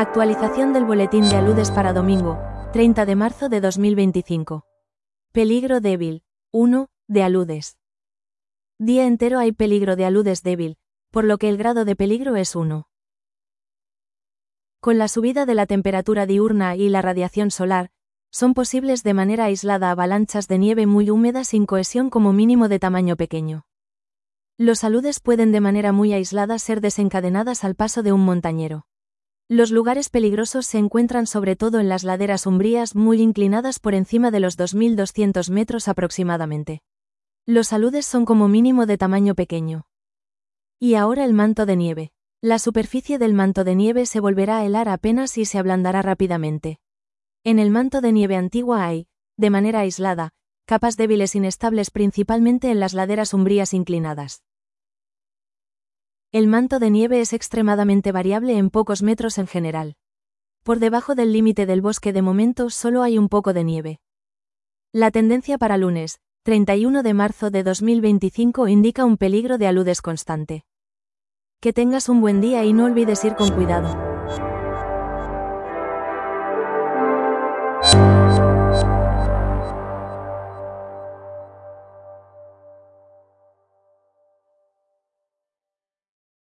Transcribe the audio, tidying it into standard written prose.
Actualización del boletín de aludes para domingo, 30 de marzo de 2025. Peligro débil. 1. De aludes. Día entero hay peligro de aludes débil, por lo que el grado de peligro es 1. Con la subida de la temperatura diurna y la radiación solar, son posibles de manera aislada avalanchas de nieve muy húmeda sin cohesión como mínimo de tamaño pequeño. Los aludes pueden de manera muy aislada ser desencadenadas al paso de un montañero. Los lugares peligrosos se encuentran sobre todo en las laderas umbrías muy inclinadas por encima de los 2.200 metros aproximadamente. Los aludes son como mínimo de tamaño pequeño. Y ahora el manto de nieve. La superficie del manto de nieve se volverá a helar apenas y se ablandará rápidamente. En el manto de nieve antigua hay, de manera aislada, capas débiles inestables principalmente en las laderas umbrías inclinadas. El manto de nieve es extremadamente variable en pocos metros en general. Por debajo del límite del bosque de momento solo hay un poco de nieve. La tendencia para lunes, 31 de marzo de 2025 indica un peligro de aludes constante. Que tengas un buen día y no olvides ir con cuidado.